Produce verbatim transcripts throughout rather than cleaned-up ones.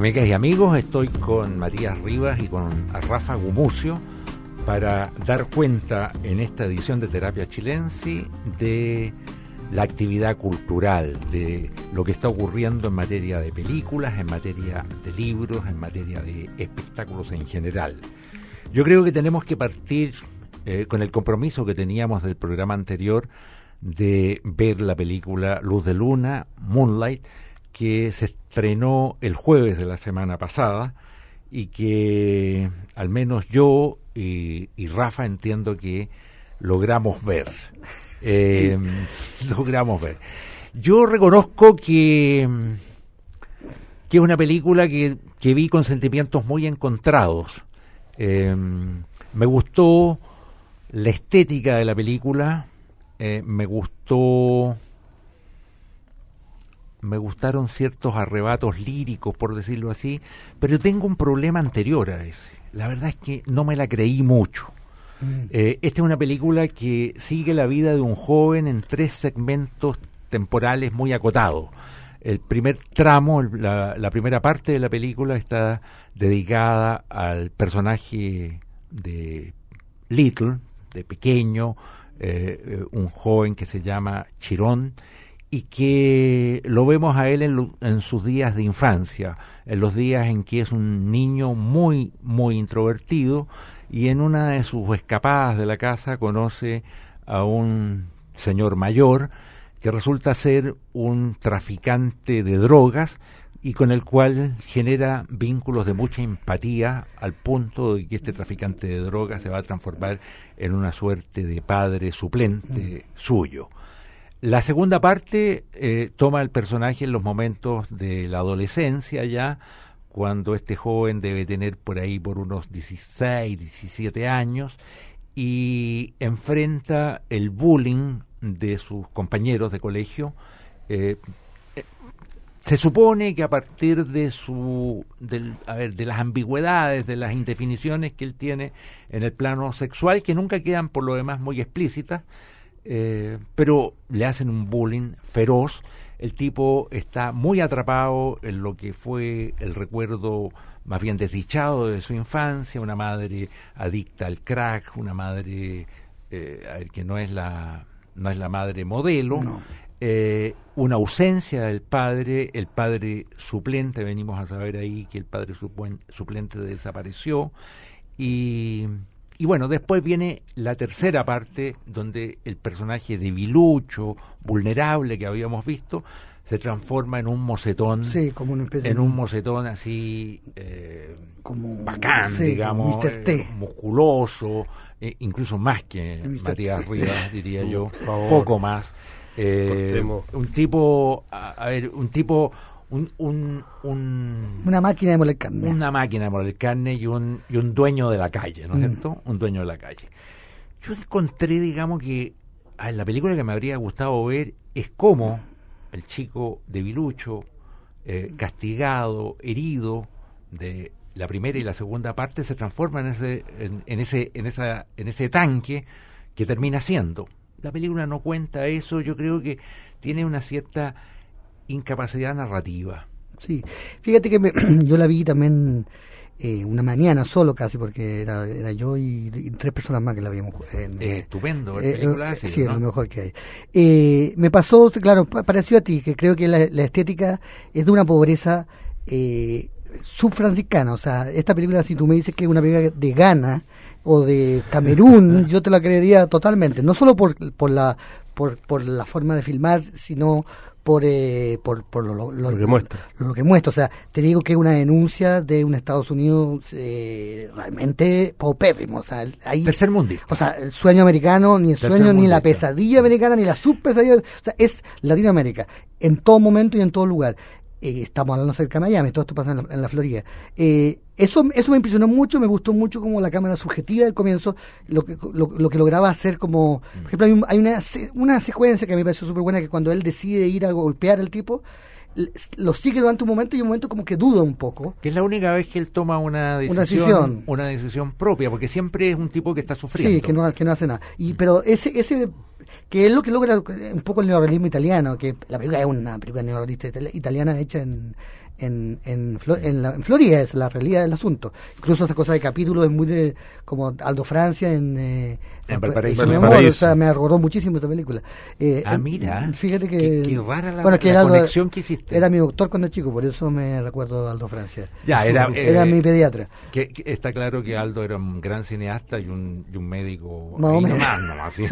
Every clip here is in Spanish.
Amigas y amigos, estoy con Matías Rivas y con Rafa Gumucio para dar cuenta en esta edición de Terapia Chilensis de la actividad cultural, de lo que está ocurriendo en materia de películas, en materia de libros, en materia de espectáculos en general. Yo creo que tenemos que partir eh, con el compromiso que teníamos del programa anterior de ver la película Luz de Luna, Moonlight, que se estrenó el jueves de la semana pasada y que al menos yo y, y Rafa entiendo que logramos ver. Eh, logramos ver. Yo reconozco que, que es una película que, que vi con sentimientos muy encontrados. Eh, me gustó la estética de la película, eh, me gustó... me gustaron ciertos arrebatos líricos, por decirlo así, pero tengo un problema anterior a ese. La verdad es que no me la creí mucho. Mm. Eh, esta es una película que sigue la vida de un joven en tres segmentos temporales muy acotados. El primer tramo, la, la primera parte de la película está dedicada al personaje de Little, de pequeño, eh, un joven que se llama Chirón, y que lo vemos a él en, lo, en sus días de infancia, en los días en que es un niño muy, muy introvertido, y en una de sus escapadas de la casa conoce a un señor mayor que resulta ser un traficante de drogas y con el cual genera vínculos de mucha empatía al punto de que este traficante de drogas se va a transformar en una suerte de padre suplente mm. suyo. La segunda parte eh, toma el personaje en los momentos de la adolescencia ya, cuando este joven debe tener por ahí por unos dieciséis, diecisiete años y enfrenta el bullying de sus compañeros de colegio. Eh, eh, se supone que a partir de su, del, a ver, de las ambigüedades, de las indefiniciones que él tiene en el plano sexual, que nunca quedan por lo demás muy explícitas, Eh, pero le hacen un bullying feroz. El tipo está muy atrapado en lo que fue el recuerdo más bien desdichado de su infancia, una madre adicta al crack, una madre eh, a ver, que no es la no es la madre modelo, no. eh, una ausencia del padre, el padre suplente, venimos a saber ahí que el padre supuen, suplente desapareció y Y bueno, después viene la tercera parte, donde el personaje debilucho, vulnerable que habíamos visto, se transforma en un mocetón, sí, como una especie en un mocetón así eh, como bacán, sí, digamos, míster T. Eh, musculoso, eh, incluso más que Matías Rivas, diría yo, por favor. Poco más. Eh, un tipo, a, a ver, un tipo... Un, un, un, una máquina de moler carne. Una máquina de moler carne y un, y un dueño de la calle, ¿no es mm. cierto? Un dueño de la calle. Yo encontré, digamos, que a la película que me habría gustado ver es cómo el chico debilucho, eh, castigado, herido de la primera y la segunda parte, se transforma en ese, en, en ese, en esa, en ese tanque que termina siendo. La película no cuenta eso, yo creo que tiene una cierta incapacidad narrativa. Sí, fíjate que me, yo la vi también eh, una mañana solo casi, porque era, era yo y, y tres personas más que la vimos. Eh, eh, estupendo, eh, película así, sí, ¿no? Es lo mejor que hay. Eh, me pasó, claro, pareció a ti, que creo que la, la estética es de una pobreza eh, subfranciscana. O sea, esta película, si tú me dices que es una película de Ghana o de Camerún, yo te la creería totalmente. No solo por, por la por, por la forma de filmar, sino por eh, por, por lo, lo, lo, lo que muestra. Lo, lo que muestra. O sea, te digo que es una denuncia de un Estados Unidos eh, realmente paupérrimo. O sea, ahí, tercer mundista. O sea, el sueño americano, ni el tercer sueño, mundista. Ni la pesadilla americana, ni la subpesadilla. O sea, es Latinoamérica, en todo momento y en todo lugar. Eh, estamos hablando cerca de Miami, todo esto pasa en la, en la Florida. Eh, eso, eso me impresionó mucho, me gustó mucho como la cámara subjetiva del comienzo, lo que, lo, lo que lograba hacer como... Mm. Por ejemplo, hay, un, hay una, una secuencia que a mí me pareció súper buena, que cuando él decide ir a golpear al tipo, lo sigue durante un momento y un momento como que duda un poco. Que es la única vez que él toma una decisión, una decisión, una decisión propia, porque siempre es un tipo que está sufriendo. Sí, que no, que no hace nada. Y, pero ese, ese que es lo que logra un poco el neorrealismo italiano, que la película es una película neorrealista italiana hecha en en en, Flo- en, la, en Florida, es la realidad del asunto. Incluso esa cosa de capítulos es muy de como Aldo Francia en eh, En Valparaíso. en mi amor, o sea, me recordó muchísimo esa película. Eh, Ah, eh, mira. Fíjate que Qué, qué rara la, bueno, que la era Aldo- conexión que hiciste. Era mi doctor cuando chico, por eso me recuerdo a Aldo Francia. Ya, era, era eh, mi pediatra. Que, que está claro que Aldo era un gran cineasta y un, y un médico. Más o ahí menos. nomás, nomás, ¿sí?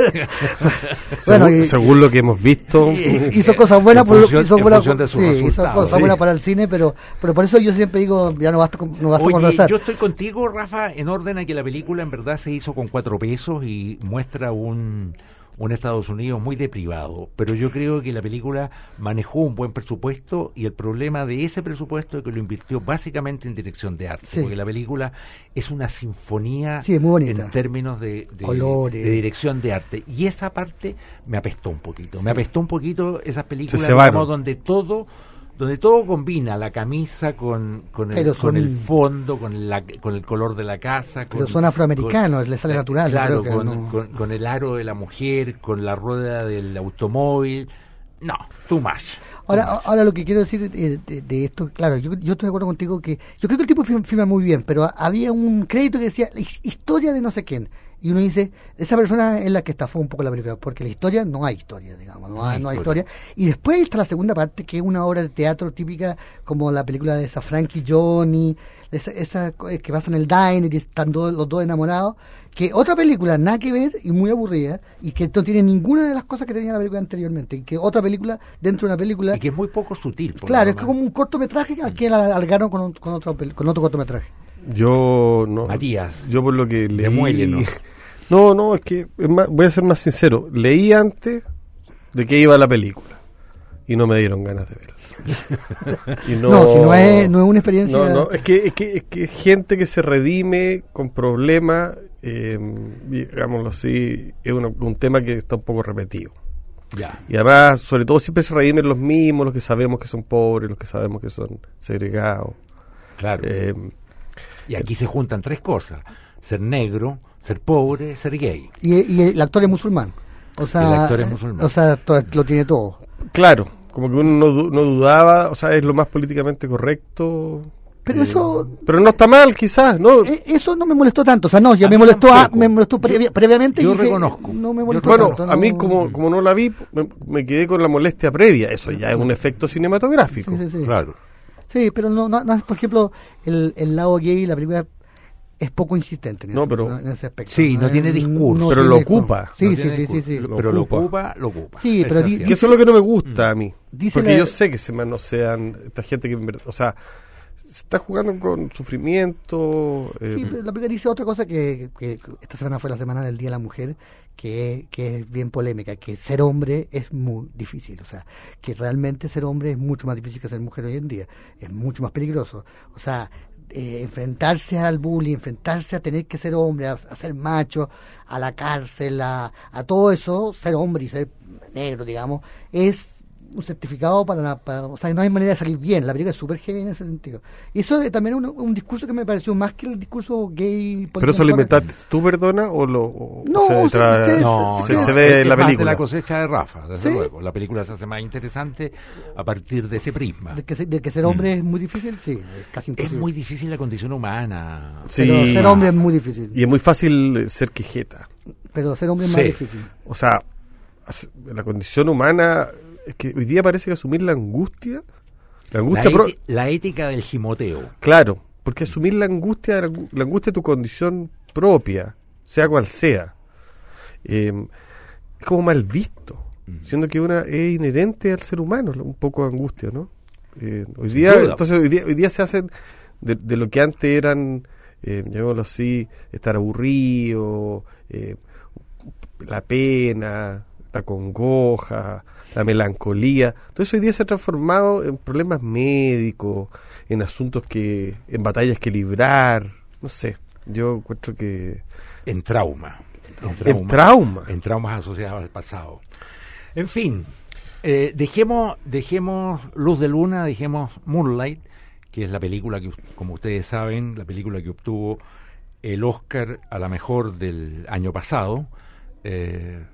Bueno, según, y- según lo que hemos visto, Y- hizo cosas buenas En por lo- función- hizo en buenas- función de sus sí, hizo resultados, cosas sí. buenas para el cine, pero pero por eso yo siempre digo, ya no basta con, no basta Oye, conversar. yo estoy contigo, Rafa, en orden a que la película en verdad se hizo con cuatro pesos y muestra un, un Estados Unidos muy deprivado, pero yo creo que la película manejó un buen presupuesto y el problema de ese presupuesto es que lo invirtió básicamente en dirección de arte, Sí. porque la película es una sinfonía Sí, es muy bonita. en términos de, de, Colores. de dirección de arte, y esa parte me apestó un poquito, me apestó un poquito esas películas Se cebaron. digamos, donde todo donde todo combina, la camisa con, con, el, Pero con son- el fondo, con, la, con el color de la casa. Pero con- son afroamericanos, con- les sale eh, natural, yo Claro, creo que con, no. con, con el aro de la mujer, con la rueda del automóvil. No, too much. Ahora, ahora lo que quiero decir de, de- de esto, claro, yo, yo estoy de acuerdo contigo que yo creo que el tipo film- filma muy bien, pero había un crédito que decía la his- historia de no sé quién. Y uno dice, esa persona es la que estafó un poco la película, porque la historia no hay historia, digamos, no, No hay, hay no hay historia. historia. Y después está la segunda parte, que es una obra de teatro típica, como la película de esa Frankie Johnny, esa, esa co- que pasa en el diner y están do- los dos enamorados, que otra película nada que ver y muy aburrida, y que no tiene ninguna de las cosas que tenía la película anteriormente, y que otra película dentro de una película... Y que es muy poco sutil. por Claro, lo es que demás. como un cortometraje al que la alargaron con, un- con, otro, pel- con otro cortometraje. yo no. Matías, Yo por lo que leí. demuélenos. No, no, es que es más- voy a ser más sincero. Leí antes de qué iba la película y no me dieron ganas de verla. Y No, si no es, no es una experiencia... No, no, es que es que es que gente que se redime con problemas, eh, digámoslo así, es una- un tema que está un poco repetido. Ya. Y además, sobre todo, siempre se redimen los mismos, los que sabemos que son pobres, los que sabemos que son segregados. Claro. Eh, Y aquí se juntan tres cosas: ser negro, ser pobre, ser gay. Y, y el actor es musulmán. O sea, El actor es musulmán. O sea, to- lo tiene todo. claro, como que uno no, du- no dudaba, o sea, es lo más políticamente correcto. Pero eh, eso... Pero no está mal, quizás, ¿no? Eh, Eso no me molestó tanto, o sea, no, ya A me mí molestó, a- tampoco. me molestó previ- previamente y yo dije, reconozco. no me Yo molestó Bueno, tanto, a mí no- como, como no la vi, me, me quedé con la molestia previa. Eso ya es un efecto cinematográfico. Sí, sí, sí. Claro. Sí, pero no, no, no, por ejemplo, el, el lado gay, la película es poco insistente en, No, ese, pero- en ese aspecto. Sí, no Es- tiene discurso. Pero tiene lo discurso. ocupa. Sí, No sí, tiene sí, sí, discurso. sí. Lo- Pero lo ocupa. ocupa, lo ocupa. Sí, Eso pero es di- cierto. Que eso es lo que no me gusta a mí. Dice Porque la- yo sé que se manosean esta gente que, en verdad- o sea, se está jugando con sufrimiento. eh, Sí, pero la película dice otra cosa que, que esta semana fue la semana del Día de la Mujer, que, que es bien polémica, que ser hombre es muy difícil, o sea, que realmente ser hombre es mucho más difícil que ser mujer hoy en día, es mucho más peligroso, o sea, eh, enfrentarse al bullying, enfrentarse a tener que ser hombre, a, a ser macho, a la cárcel, a, a todo eso, ser hombre y ser negro, digamos, es un certificado para, la- para- o sea, no hay manera de salir bien, la película es súper heavy en ese sentido. Y eso es también un, un discurso que me pareció más que el discurso gay. ¿Pero eso lo políticamente inventaste tú, perdona? ¿O lo o No, se, o sea, tra- ustedes- No, se, no, se ve es en la más película? de la cosecha de Rafa, desde ¿Sí? luego. La película se hace más interesante a partir de ese prisma. De que, se- de que ser hombre es muy difícil, sí, es casi Es imposible. muy difícil la condición humana. Sí. Pero ser hombre es muy difícil. Y es muy fácil eh, ser quejeta. Pero ser hombre es más Sí. difícil. O sea, as- la condición humana, es que hoy día parece que asumir la angustia, la La, angustia, pro- eti- la ética del gimoteo. claro, porque asumir la angustia, la, angu- la angustia de tu condición propia, sea cual sea, eh, es como mal visto, Mm. siendo que una es inherente al ser humano, un poco de angustia, ¿no? Eh, hoy día, duda. entonces hoy día, hoy día se hacen de, de lo que antes eran, eh, llamémoslo así, estar aburrido, eh, la pena, la congoja, la melancolía. Todo eso hoy día se ha transformado en problemas médicos, en asuntos que, en batallas que librar, no sé. Yo encuentro que En trauma. En trauma. en trauma. En traumas asociados al pasado. En fin, eh, dejemos, dejemos Luz de Luna, dejemos Moonlight, que es la película que, como ustedes saben, la película que obtuvo el Oscar a la mejor del año pasado. Eh,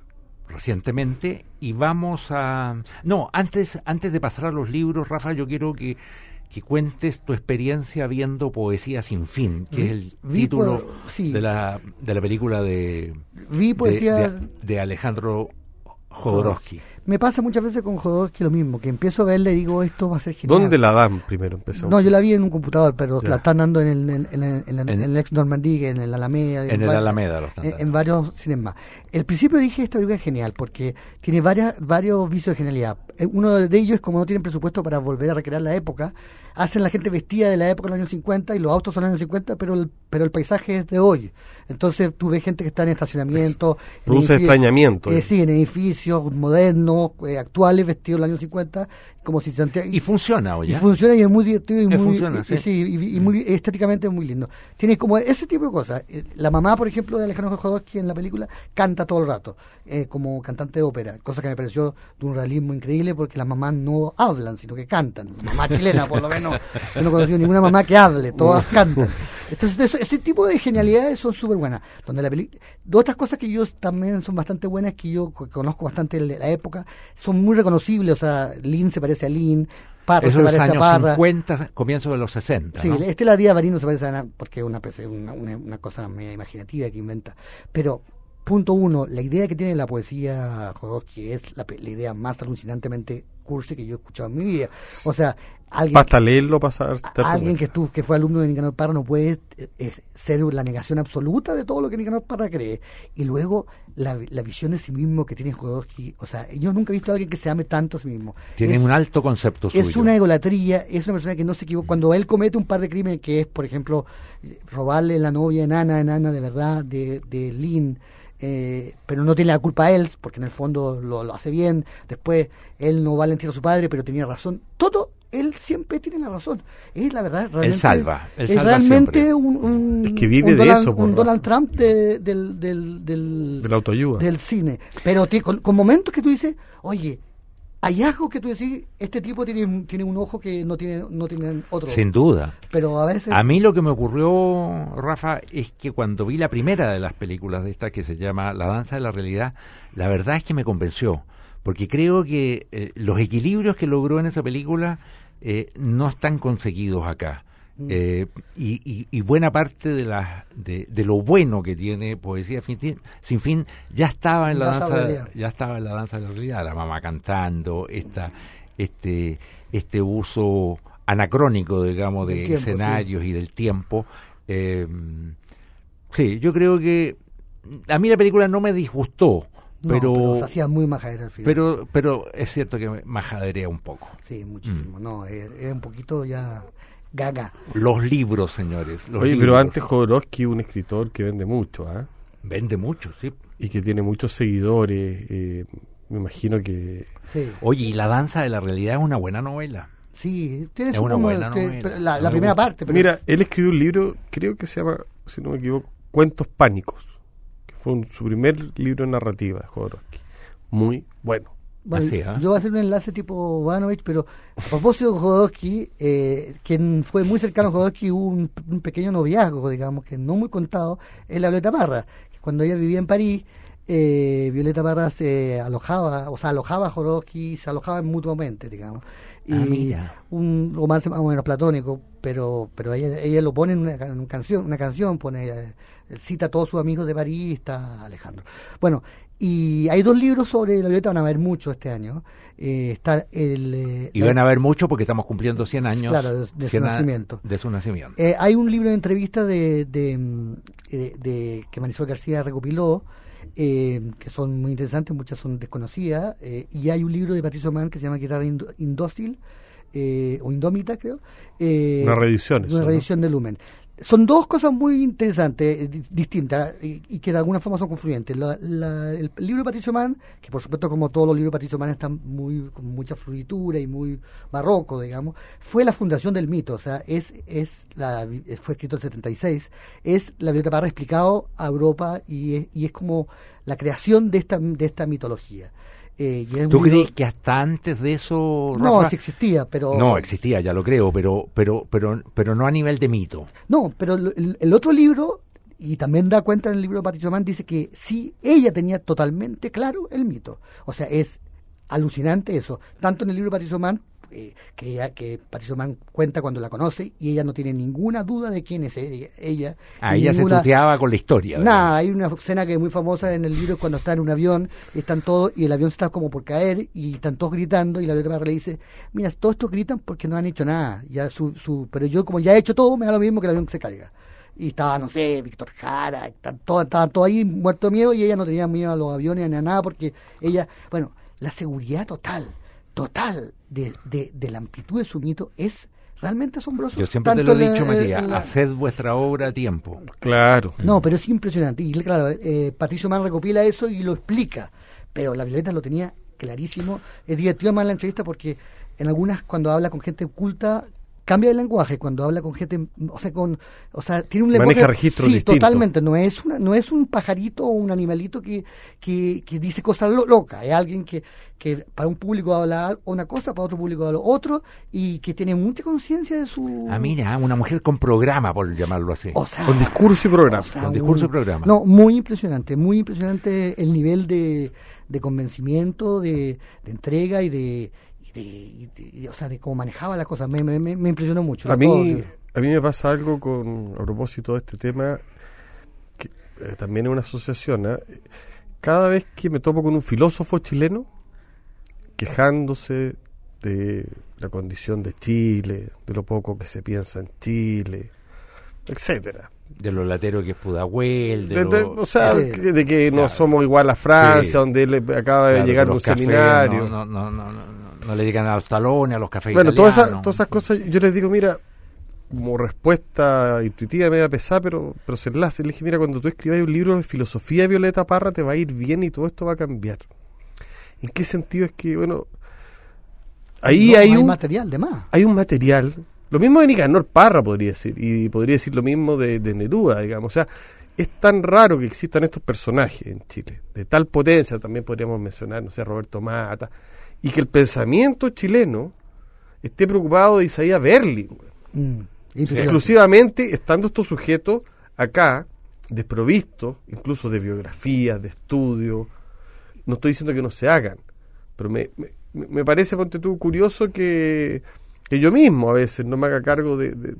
recientemente, y vamos a... No, antes, antes de pasar a los libros, Rafa, yo quiero que, que cuentes tu experiencia viendo Poesía sin fin, que vi, es el vi título po sí. de, la, de la película de, vi poesía... de, de, de Alejandro Jodorowsky. Me pasa muchas veces con Jodorowsky lo mismo, que empiezo a verle y digo, esto va a ser genial. ¿Dónde la dan primero? Empezó. No, yo la vi en un computador, pero ya. la están dando en el, en, en, en, en, en, en el ex Normandie, en el Alameda. En, en el Alameda lo están en, dando. en varios cines más. El principio dije, esta película es genial, porque tiene varias, varios vicios de genialidad. Uno de ellos es como no tienen presupuesto para volver a recrear la época, hacen la gente vestida de la época de los años cincuenta, y los autos son de los años cincuenta, pero el, pero el paisaje es de hoy. Entonces tú ves gente que está en estacionamiento. Es, produce extrañamiento. Eh, sí, en edificios modernos, eh, actuales, vestidos en los años cincuenta, como si Santiago, y, y funciona, oye. Y funciona y es muy divertido y muy, funciona, y, sí. sí, y, y muy estéticamente muy lindo. Tiene como ese tipo de cosas. La mamá, por ejemplo, de Alejandro Jodorowsky en la película canta todo el rato, eh, como cantante de ópera, cosa que me pareció de un realismo increíble, porque las mamás no hablan, sino que cantan. La mamá chilena, por lo menos, yo no he conocido ninguna mamá que hable, todas cantan. Entonces, eso, ese tipo de genialidades son súper buenas. Donde la peli... Dos otras cosas que yo también son bastante buenas, que yo conozco bastante de la época, son muy reconocibles. O sea, Lin se parece a Lin, Parra Eso se es parece años a Parra. cincuenta, comienzo de los sesenta. Sí, ¿no? Estela Díaz Barino se parece a Ana, porque es una, una, una, una cosa media imaginativa que inventa. Pero, punto uno, la idea que tiene la poesía Jodorowsky es la, la idea más alucinantemente cursi que yo he escuchado en mi vida. O sea, alguien, basta leerlo para saber. Alguien que, estuvo, que fue alumno de Nicanor Parra no puede eh, eh, ser la negación absoluta de todo lo que Nicanor Parra cree. Y luego la, la visión de sí mismo que tiene Jodorowsky. O sea, yo nunca he visto a alguien que se ame tanto a sí mismo. Tiene es, un alto concepto suyo. Es una egolatría, es una persona que no se equivoca. Cuando él comete un par de crímenes, que es, por ejemplo, robarle la novia enana, enana de verdad, de, de Lin, Eh, pero no tiene la culpa a él, porque en el fondo lo, lo hace bien. Después él no va al entierro a su padre, pero tenía razón. Todo, él siempre tiene la razón. Es la verdad, realmente. Él salva, él es salva realmente siempre. un, un, es que vive un de Donald, eso, un Donald Trump de, del, del, del, de la autoayuda. Del cine. Pero t- con, con momentos que tú dices, oye, hallazgos que tú decís, este tipo tiene, tiene un ojo que no tiene, no tienen otro. Sin duda. Pero a veces... A mí lo que me ocurrió, Rafa, es que cuando vi la primera de las películas de esta, que se llama La danza de la realidad, la verdad es que me convenció, porque creo que eh, los equilibrios que logró en esa película eh, no están conseguidos acá. Eh, y, y, y buena parte de, la, de, de lo bueno que tiene Poesía fin, sin fin ya estaba en la danza, ya estaba en la danza de la realidad, la mamá cantando, esta, este, este uso anacrónico, digamos, de tiempo, escenarios, sí, y del tiempo. Eh, sí, yo creo que a mí la película no me disgustó. No, pero, pero se hacía muy majadera al final. Pero, pero es cierto que me majaderea un poco. Sí, muchísimo. Mm. No, es, es un poquito ya gaga. Los libros, señores. Los Oye, libros. pero antes Jodorowsky, un escritor que vende mucho, ¿ah? ¿eh? Vende mucho, sí. Y que tiene muchos seguidores. Eh, me imagino que... Sí. Oye, y La danza de la realidad es una buena novela. Sí, tiene es su una como, buena te, novela. La, la primera parte. Pero... Mira, él escribió un libro, creo que se llama, si no me equivoco, Cuentos Pánicos, que fue un, su primer libro de narrativa de Jodorowsky. Muy bueno. Bueno, Así, ¿eh? Yo voy a hacer un enlace tipo Vanovich, pero a propósito de Jodorowsky, eh, quien fue muy cercano a Jodorowsky, hubo un, un pequeño noviazgo, digamos, que no muy contado, es la Violeta Parra. Cuando ella vivía en París, eh, Violeta Parra se alojaba, o sea, alojaba a Jodorowsky, se alojaban mutuamente, digamos. Y ah, mira. Un romance más o menos platónico, pero pero ella, ella lo pone en una, en una canción, una canción, pone, eh, cita a todos sus amigos de París, está Alejandro. Bueno, y hay dos libros sobre la Violeta, van a haber muchos este año. Eh, está el eh, y van a haber mucho porque estamos cumpliendo cien años, claro, de, de su nacimiento. De su nacimiento. Eh, hay un libro de entrevistas de, de, de, de que Marisol García recopiló, eh, que son muy interesantes, muchas son desconocidas, eh, y hay un libro de Patricio Mann que se llama Guitarra Indócil, eh, o Indómita, creo. Eh, una reedición. Una reedición, ¿no?, de Lumen. Son dos cosas muy interesantes, eh, distintas, y, y que de alguna forma son confluyentes. La, la, el libro de Patricio Mann, que por supuesto como todos los libros de Patricio Mann están muy con mucha floritura y muy barroco, digamos, fue la fundación del mito. O sea, es es la fue escrito en el setenta y seis, es la Violeta Parra explicado a Europa y es, y es como la creación de esta de esta mitología. Eh, ¿Tú crees libro... que hasta antes de eso, Rafa? No, sí existía, pero... No, existía, ya lo creo, pero pero pero pero no a nivel de mito. No, pero el, el otro libro y también da cuenta en el libro de Patricio Mann, dice que sí, ella tenía totalmente claro el mito. O sea, es alucinante eso. Tanto en el libro de Patricio Mann, eh, que, ella, que Patricio Mann cuenta cuando la conoce, y ella no tiene ninguna duda de quién es ella. ella ah, ella ninguna, se tuteaba con la historia. Nada, hay una escena que es muy famosa en el libro cuando está en un avión, están todos, y el avión está como por caer, y están todos gritando, y la bibliotecaria le dice, mira, todos estos gritan porque no han hecho nada, ya su, su, pero yo como ya he hecho todo, me da lo mismo que el avión se caiga. Y estaba, no sé, Víctor Jara, estaban todos todo ahí muerto de miedo, y ella no tenía miedo a los aviones ni a nada, porque ella, bueno, la seguridad total, total de, de, de la amplitud de su mito es realmente asombroso. Yo siempre te lo he dicho, Matías, haced vuestra obra a tiempo. Claro. No, pero es impresionante, y claro, eh, Patricio Mann recopila eso y lo explica, pero la Violeta lo tenía clarísimo. Es divertido más la entrevista porque en algunas, cuando habla con gente culta, cambia el lenguaje cuando habla con gente, o sea, con, o sea, tiene un lenguaje. Maneja registros sí, distintos. Totalmente. No es una, no es un pajarito o un animalito que, que, que dice cosas lo, locas. Es alguien que, que para un público habla una cosa, para otro público habla otro, y que tiene mucha conciencia de su. Ah, mira, una mujer con programa, por llamarlo así. O sea, con discurso y programa. O sea, con discurso un, y programa. No, muy impresionante, muy impresionante el nivel de, de convencimiento, de, de entrega y de. De, de, de, o sea, de cómo manejaba las cosas, me, me, me impresionó mucho. A mí, todo. a mí me pasa algo con a propósito de este tema, que eh, también es una asociación. ¿eh? Cada vez que me topo con un filósofo chileno quejándose de la condición de Chile, de lo poco que se piensa en Chile, etcétera. De lo latero que es Pudahuel, de, de, de lo... o sea, sí. de, de que no claro. somos igual a Francia, sí. donde él acaba de claro, llegar de un cafés, seminario. No, no, no, no, no le llegan a los talones, a los cafés Bueno, todas italianos. esas, todas esas cosas, yo les digo, mira, como respuesta intuitiva me da pesar, pero, pero se enlace. Le dije, mira, cuando tú escribas un libro de filosofía de Violeta Parra, te va a ir bien y todo esto va a cambiar. ¿En qué sentido? Es que, bueno, ahí no, hay, hay un material de más. Hay un material, lo mismo de Nicanor Parra podría decir, y podría decir lo mismo de, de Neruda, digamos. O sea, es tan raro que existan estos personajes en Chile, de tal potencia, también podríamos mencionar, no sé, Roberto Mata, y que el pensamiento chileno esté preocupado de Isaías Berlin. Mm, exclusivamente estando estos sujetos acá, desprovistos, incluso de biografías, de estudios. No estoy diciendo que no se hagan, pero me, me, me parece, ponte tú, curioso que, que yo mismo a veces no me haga cargo de, de,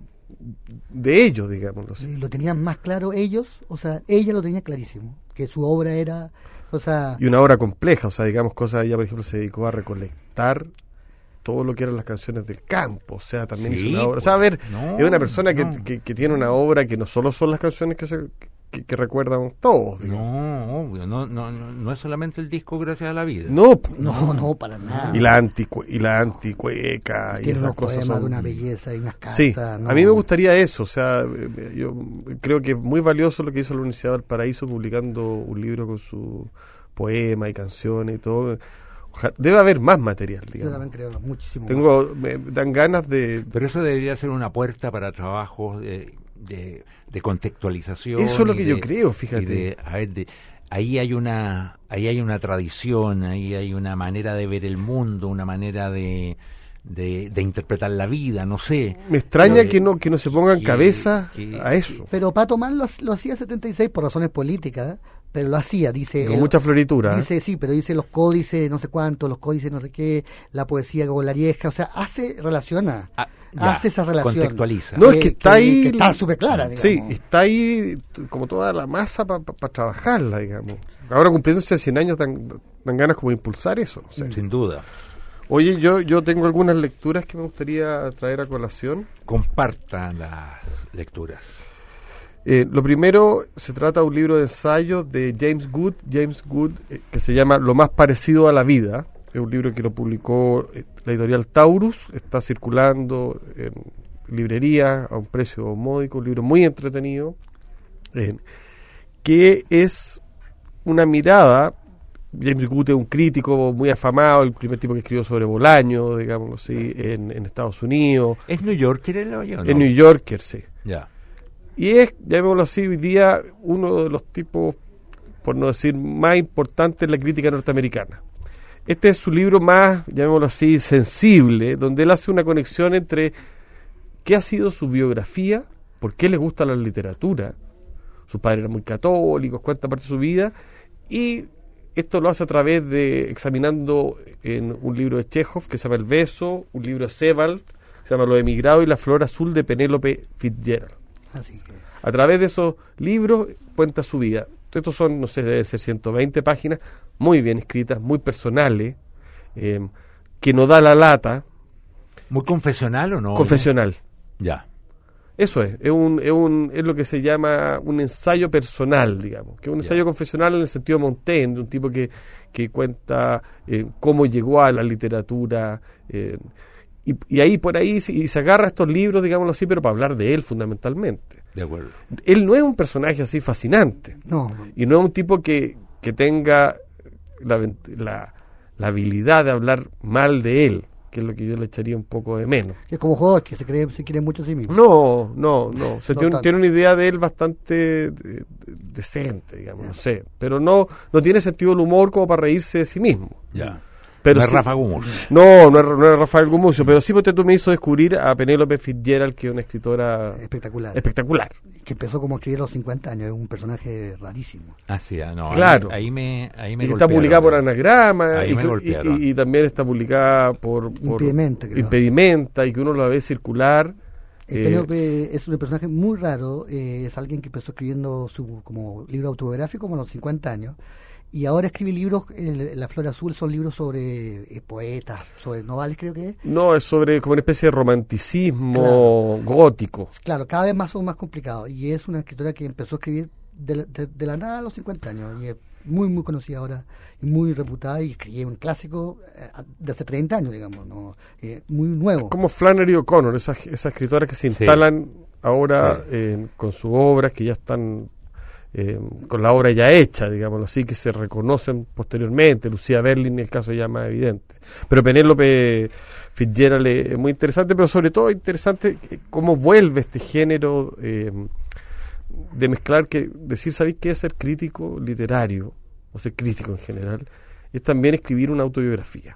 de ellos, digámoslo así. Lo tenían más claro ellos, o sea, ella lo tenía clarísimo, que su obra era, o sea... Y una obra compleja, o sea, digamos, cosas, ella por ejemplo se dedicó a recolectar todo lo que eran las canciones del campo, o sea, también sí, hizo una obra, pues, o sea, a ver, no, es una persona que, no. que, que tiene una obra que no solo son las canciones que se que, que recuerdan todos, digamos. No, obvio, no, no, no, no es solamente el disco Gracias a la Vida. No, pues, No, no, para nada. y la anticue, y la anticueca y Tiene esas unos cosas poemas son de una belleza y unas cartas. sí, no. a mí me gustaría eso, o sea, yo creo que es muy valioso lo que hizo la Universidad de Valparaíso publicando un libro con su poema y canciones y todo. Ojalá, debe haber más material, digamos. Yo también creo, muchísimo. Tengo, me dan ganas de... Pero eso debería ser una puerta para trabajos de, de, de contextualización. Eso es lo que de, yo creo, fíjate. y de, a ver, de, ahí hay una ahí hay una tradición, ahí hay una manera de ver el mundo, una manera de, de, de interpretar la vida, no sé. Me extraña Pero, que no que no se pongan que- cabeza que- a eso. Pero Pato Mann lo, lo hacía en setenta y seis por razones políticas, ¿eh? Pero lo hacía, dice... Con el- mucha floritura. ¿eh? Dice, sí, pero dice los códices, no sé cuánto, los códices, no sé qué, la poesía golarieja, o sea, hace, relaciona, Ah, ya, hace esa relación. contextualiza. No, es que está ahí- Que está súper clara, digamos. Sí, está ahí t- como toda la masa para pa, pa trabajarla, digamos. Ahora cumpliéndose cien años dan, dan ganas como de impulsar eso. No sé. Sin duda. Oye, yo yo tengo algunas lecturas que me gustaría traer a colación. Compartan las lecturas. Eh, lo primero, se trata de un libro de ensayos de James Good, James Good eh, que se llama Lo más parecido a la vida. Es un libro que lo publicó eh, la editorial Taurus, está circulando en librería a un precio módico, un libro muy entretenido, eh, que es una mirada. James Good es un crítico muy afamado, el primer tipo que escribió sobre Bolaño, digámoslo así, en, en Estados Unidos, ¿Es New Yorker el hoyo, no? en New Yorker, sí. Ya. Y es, llamémoslo así, hoy día uno de los tipos, por no decir más importantes en la crítica norteamericana. Este es su libro más, llamémoslo así, sensible, donde él hace una conexión entre qué ha sido su biografía, por qué le gusta la literatura, sus padres eran muy católicos, cuenta parte de su vida, y esto lo hace a través de examinando en un libro de Chekhov que se llama El beso, un libro de Sebald que se llama Los emigrados y la flor azul de Penélope Fitzgerald. Así que... A través de esos libros cuenta su vida. Estos son, no sé, deben ser ciento veinte páginas, muy bien escritas, muy personales, eh, que no da la lata. ¿Muy confesional o no? Confesional. Ya. Eso es, es, un, es, un, es lo que se llama un ensayo personal, digamos, que es un ensayo yeah. confesional en el sentido Montaigne, de un tipo que, que cuenta eh, cómo llegó a la literatura, eh, y, y ahí por ahí y se agarra estos libros, digámoslo así, pero para hablar de él fundamentalmente. De acuerdo. Él no es un personaje así fascinante, no. y no es un tipo que, que tenga la, la, la habilidad de hablar mal de él, que es lo que yo le echaría un poco de menos. Es como Jodorowsky, se cree, se quiere mucho a sí mismo. No, no, no. O sea, no tiene, tiene una idea de él bastante de, de, decente, digamos, yeah. no sé. Pero no no tiene sentido del humor como para reírse de sí mismo. Ya. Yeah. Pero no sí, es Rafa Gumucio. No, no es, no es Rafael Gumucio, pero sí porque tú me hizo descubrir a Penélope Fitzgerald, que es una escritora espectacular. espectacular. Que empezó como a escribir a los cincuenta años, es un personaje rarísimo. Ah, sí, ah, no. Claro. Ahí, ahí me ahí me y está publicada por Anagrama ahí y, me y, y, y también está publicada por, por Impedimenta, creo. Impedimenta, y que uno la ve circular. Eh, Penélope es un personaje muy raro, eh, es alguien que empezó escribiendo su como libro autobiográfico como a los cincuenta años. Y ahora escribe libros, eh, La Flor Azul son libros sobre eh, poetas, sobre novales creo que es. No, es sobre como una especie de romanticismo claro. gótico. Claro, cada vez más son más complicados. Y es una escritora que empezó a escribir de, de, de la nada a los cincuenta años. Y es muy, muy conocida ahora, y muy reputada. Y escribe un clásico eh, de hace treinta años, digamos, ¿no? Eh, muy nuevo. Como Flannery O'Connor, esas, esas escritoras que se instalan sí. ahora sí. Eh, con sus obras que ya están... Eh, con la obra ya hecha, digámoslo así, que se reconocen posteriormente. Lucía Berlin, el caso ya más evidente. Pero Penélope Fitzgerald es muy interesante, pero sobre todo interesante cómo vuelve este género eh, de mezclar, que decir, ¿sabéis qué es ser crítico literario? O ser crítico en general, es también escribir una autobiografía.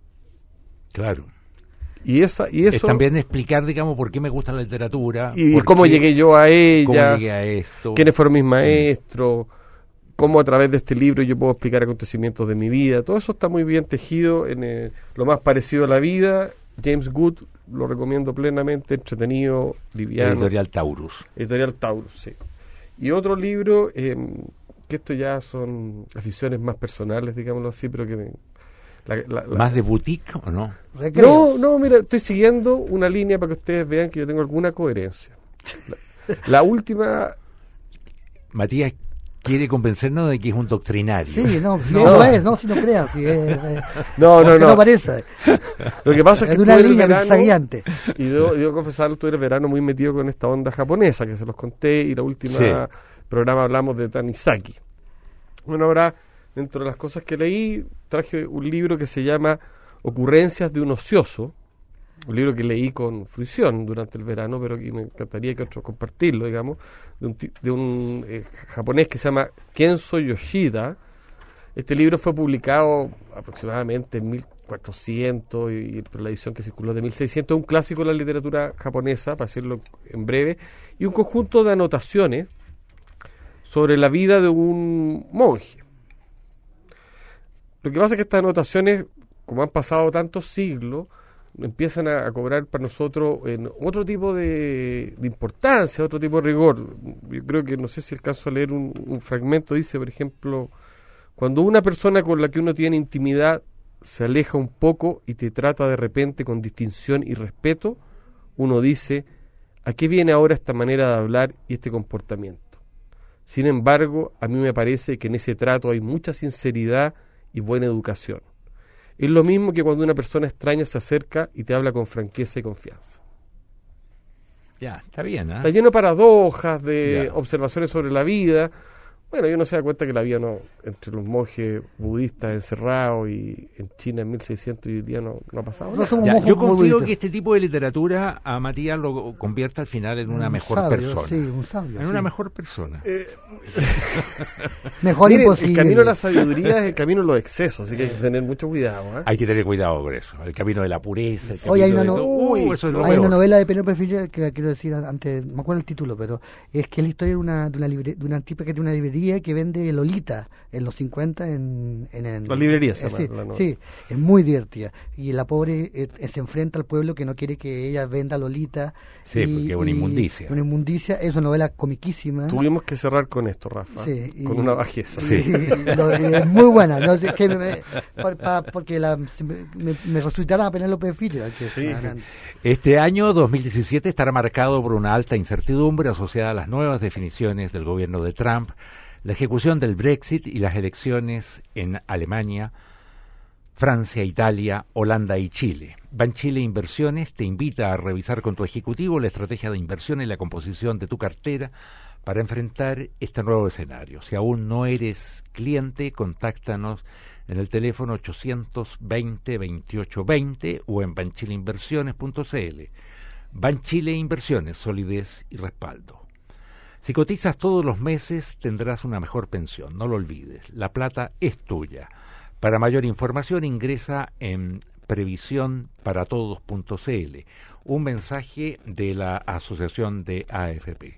Claro. Y esa y eso es también explicar, digamos, por qué me gusta la literatura y cómo qué, llegué yo a ella, cómo llegué a esto, quiénes fueron mis maestros, mm. cómo a través de este libro yo puedo explicar acontecimientos de mi vida. Todo eso está muy bien tejido en eh, lo más parecido a la vida. James Good, lo recomiendo plenamente, entretenido, liviano. Editorial Taurus. Editorial Taurus, sí. Y otro libro, eh, que esto ya son aficiones más personales, digámoslo así, pero que me... La, la, la, ¿Más de boutique o no? No, no, mira, estoy siguiendo una línea para que ustedes vean que yo tengo alguna coherencia. La, la última... Matías quiere convencernos de que es un doctrinario. Sí, no, si no, no es, no, si no creas. Si es, es, no, no, no. No parece. Lo que pasa es, es que una línea verano, y debo, debo confesar, tuve el verano muy metido con esta onda japonesa, que se los conté, y la última sí. programa hablamos de Tanizaki. Bueno, ahora... Dentro de las cosas que leí, traje un libro que se llama Ocurrencias de un ocioso, un libro que leí con fruición durante el verano, pero que me encantaría que otros compartirlo, digamos, de un, de un eh, japonés que se llama Kenzo Yoshida. Este libro fue publicado aproximadamente en mil cuatrocientos, y, y la edición que circuló de mil seiscientos, un clásico de la literatura japonesa, para decirlo en breve, y un conjunto de anotaciones sobre la vida de un monje. Lo que pasa es que estas anotaciones, como han pasado tantos siglos, empiezan a, a cobrar para nosotros en otro tipo de, de importancia, otro tipo de rigor. Yo creo que, no sé si alcanzo a leer un, un fragmento, dice, por ejemplo, cuando una persona con la que uno tiene intimidad se aleja un poco y te trata de repente con distinción y respeto, uno dice, ¿a qué viene ahora esta manera de hablar y este comportamiento? Sin embargo, a mí me parece que en ese trato hay mucha sinceridad y buena educación. Es lo mismo que cuando una persona extraña se acerca y te habla con franqueza y confianza. Ya, está bien, ¿eh? Está lleno de paradojas, de ya. observaciones sobre la vida, Bueno, y uno se da cuenta que la vida no, entre los monjes budistas encerrados y en China en mil seiscientos y hoy día no, no ha pasado nada. Ya, yo confío que este tipo de literatura a Matías lo convierta al final en una un mejor sabio, persona. Sí, un sabio, en sí. una mejor persona. Eh, Mejor Miren, imposible. el camino a la sabiduría es el camino de los excesos, así que hay que tener mucho cuidado. ¿eh? Hay que tener cuidado con eso. El camino de la pureza. El Oye, hay camino una, de no- todo. Uy, Uh, eso es lo hay peor. una novela de Penélope Figueroa que la quiero decir antes, me acuerdo el título, pero es que es la historia de una, de una, libre- de una tipa que tiene una librería que vende Lolita en los cincuenta en... en, en La librería se eh, llama sí, la novela. sí, es muy divertida. Y la pobre eh, eh, se enfrenta al pueblo que no quiere que ella venda Lolita. Sí, y- porque es una y- inmundicia. Una inmundicia, es una novela comiquísima. Tuvimos que cerrar con esto, Rafa, Sí, y- con una bajeza. y- y lo- y es muy buena, no sé, que me- me- pa- pa- porque la, se me, me, me resucitará a Penélope Figueroa, que es Sí. una gran- Este año dos mil diecisiete estará marcado por una alta incertidumbre asociada a las nuevas definiciones del gobierno de Trump, la ejecución del Brexit y las elecciones en Alemania, Francia, Italia, Holanda y Chile. Banchile Inversiones te invita a revisar con tu ejecutivo la estrategia de inversión y la composición de tu cartera para enfrentar este nuevo escenario. Si aún no eres cliente, contáctanos en el teléfono ochocientos veinte, veintiocho veinte o en banchileinversiones punto c l. Banchile Inversiones, solidez y respaldo. Si cotizas todos los meses tendrás una mejor pensión, no lo olvides. La plata es tuya. Para mayor información ingresa en previsión para todos punto c l. Un mensaje de la Asociación de A F P.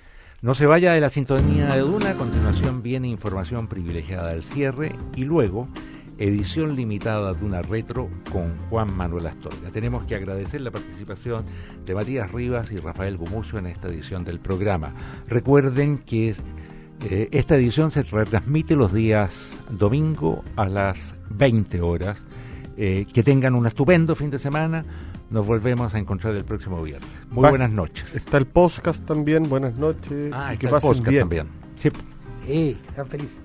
No se vaya de la sintonía de Duna, a continuación viene información privilegiada al cierre y luego edición limitada de una retro con Juan Manuel Astorga. Tenemos que agradecer la participación de Matías Rivas y Rafael Gumucio en esta edición del programa. Recuerden que eh, esta edición se retransmite los días domingo a las veinte horas. Eh, que tengan un estupendo fin de semana. Nos volvemos a encontrar el próximo viernes. Muy Va- buenas noches. Está el podcast también, buenas noches. Ah, y está que el pasen podcast bien. también. Sí. Sí, están felices.